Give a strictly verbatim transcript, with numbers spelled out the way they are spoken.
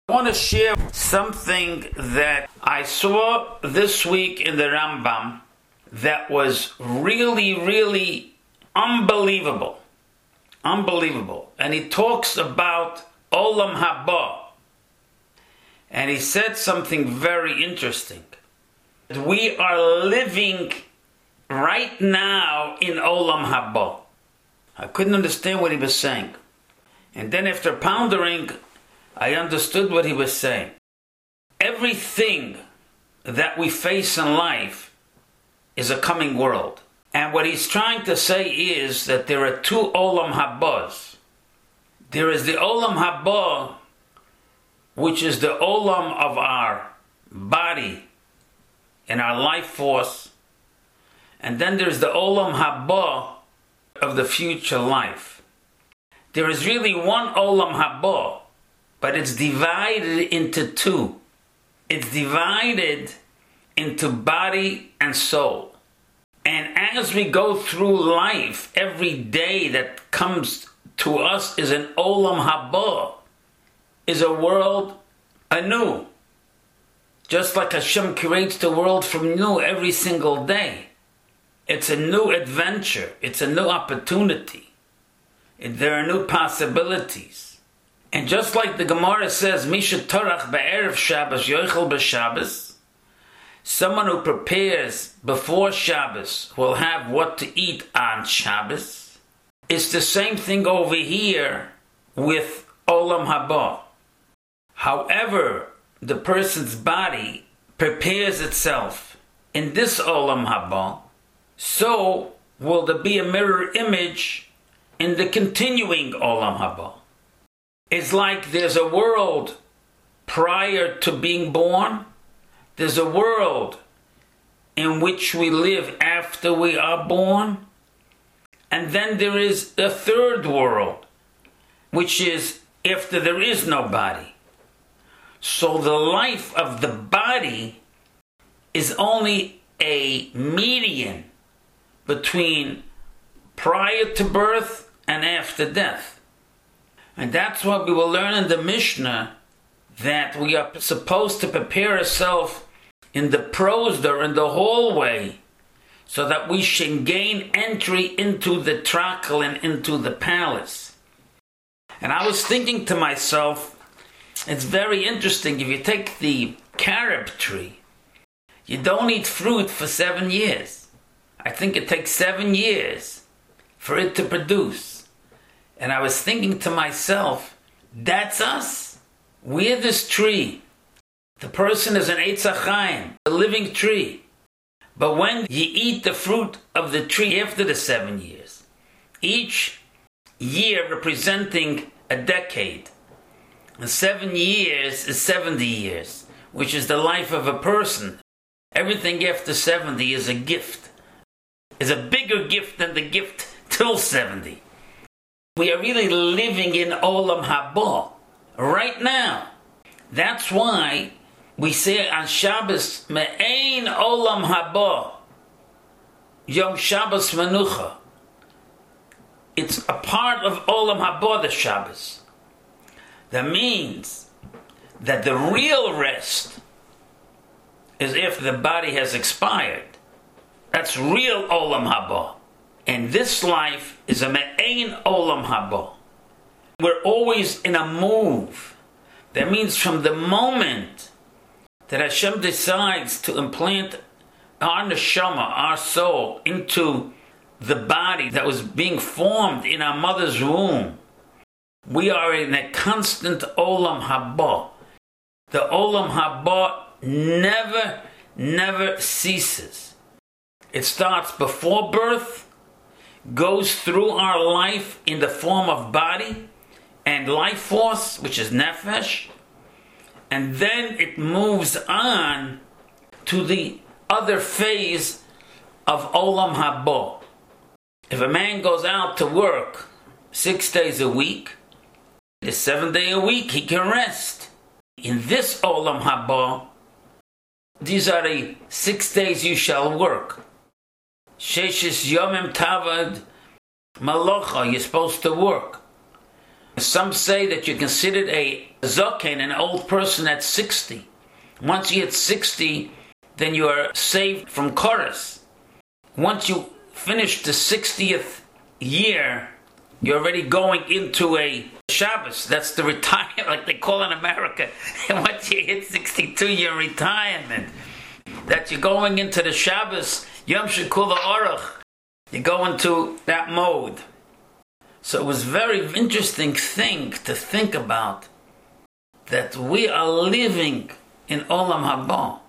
I want to share something that I saw this week in the Rambam that was really, really unbelievable. Unbelievable. And he talks about Olam Haba. And he said something very interesting. We are living right now in Olam Haba. I couldn't understand what he was saying. And then after pondering, I understood what he was saying. Everything that we face in life is a coming world. And what he's trying to say is that there are two Olam Habas. There is the Olam Haba, which is the Olam of our body and our life force. And then there's the Olam Haba of the future life. There is really one Olam Haba, but it's divided into two. It's divided into body and soul. And as we go through life, every day that comes to us is an Olam Haba, is a world anew. Just like Hashem creates the world from new every single day. It's a new adventure. It's a new opportunity. There are new possibilities. And just like the Gemara says, Misha Torach be'erev Shabbos yochel b'Shabbos, someone who prepares before Shabbos will have what to eat on Shabbos. It's the same thing over here with Olam Haba. However, the person's body prepares itself in this Olam Haba, so will there be a mirror image in the continuing Olam Haba. It's like there's a world prior to being born. There's a world in which we live after we are born. And then there is a third world, which is after there is no body. So the life of the body is only a median between prior to birth and after death. And that's what we will learn in the Mishnah, that we are supposed to prepare ourselves in the prosder, in the hallway, so that we should gain entry into the trakel and into the palace. And I was thinking to myself, it's very interesting, if you take the carob tree, you don't eat fruit for seven years. I think it takes seven years for it to produce. And I was thinking to myself, that's us. We're this tree. The person is an Eitz HaChaim, a living tree. But when you eat the fruit of the tree after the seven years, each year representing a decade, and seven years is seventy years, which is the life of a person. Everything after seventy is a gift, is a bigger gift than the gift till seventy. We are really living in Olam Haba right now. That's why we say on Shabbos, Me'ein Olam Haba, Yom Shabbos Menucha. It's a part of Olam Haba, the Shabbos. That means that the real rest is if the body has expired. That's real Olam Haba. And this life is a Me'ein Olam Haba. We're always in a move. That means from the moment that Hashem decides to implant our neshama, our soul, into the body that was being formed in our mother's womb, we are in a constant Olam Haba. The Olam Haba never, never ceases. It starts before birth, goes through our life in the form of body and life force, which is nefesh, and then it moves on to the other phase of Olam Haba. If a man goes out to work six days a week, the seventh day a week he can rest. In this Olam Haba, these are the six days you shall work. Sheshis Yomim Tavad Malacha, you're supposed to work. Some say that you're considered a zoken, an old person at sixty. Once you hit sixty, then you are saved from chorus. Once you finish the sixtieth year, you're already going into a Shabbos. That's the retirement, like they call in America. And once you hit sixty-two, you're in retirement. That you're going into the Shabbos, Yom Shekula Aruch. You go into that mode. So it was a very interesting thing to think about, that we are living in Olam Haba.